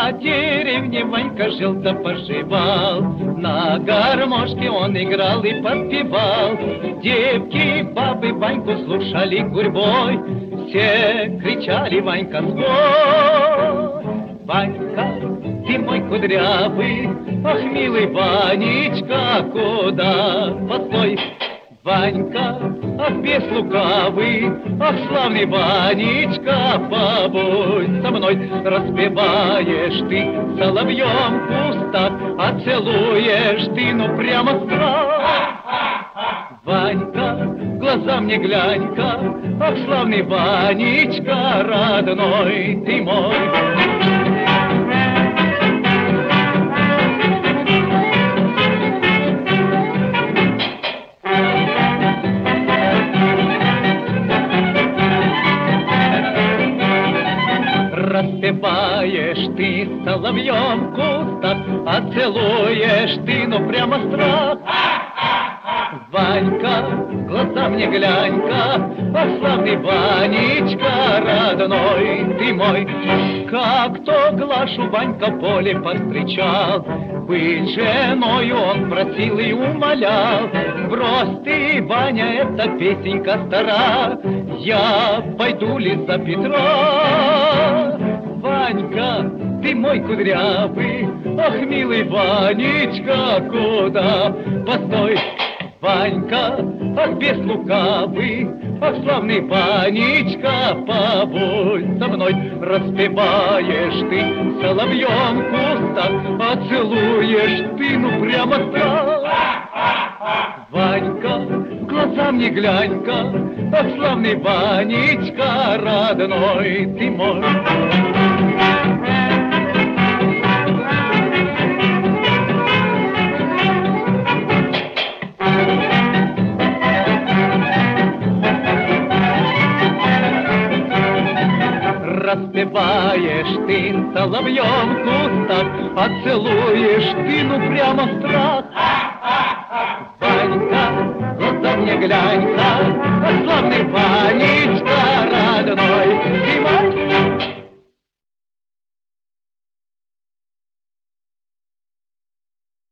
На деревне Ванька жил да поживал, на гармошке он играл и подпевал. Девки, бабы Ваньку слушали гурьбой, все кричали: Ванька, свой! Ванька, ты мой кудрявый, ах, милый Ванечка, куда? Постой! Ванька, ах, бес лукавый, ах, славный Ванечка, побудь со мной. Распеваешь ты соловьем кустах, а целуешь ты, ну прямо страх. Ванька, в глаза мне глянь-ка, ах, славный Ванечка, родной ты мой. Распеваешь ты соловьем кустах, а целуешь ты, ну прямо страх. Ванька, в глаза мне глянь-ка, ах, славный Ванечка, родной ты мой. Как-то Глашу Ванька в поле повстречал, быть женою он просил и умолял. Брось ты, Ваня, эта песенка стара, я пойду ли за Петра? Ванька, ты мой кудрявый, ах, милый Ванечка, куда? Постой! Ванька, ах, бес лукавый, ах, славный Ванечка, побудь со мной. Распеваешь ты соловьем кустах, а целуешь ты, ну прямо страх. Ванька, в глаза мне глянь-ка, ах, славный Ванечка, родной ты мой. Распеваешь ты соловьем кустах, а целуешь ты, ну прямо страх. Ванька, в глаза мне глянь-ка, а славный Ванечка, родной ты мой.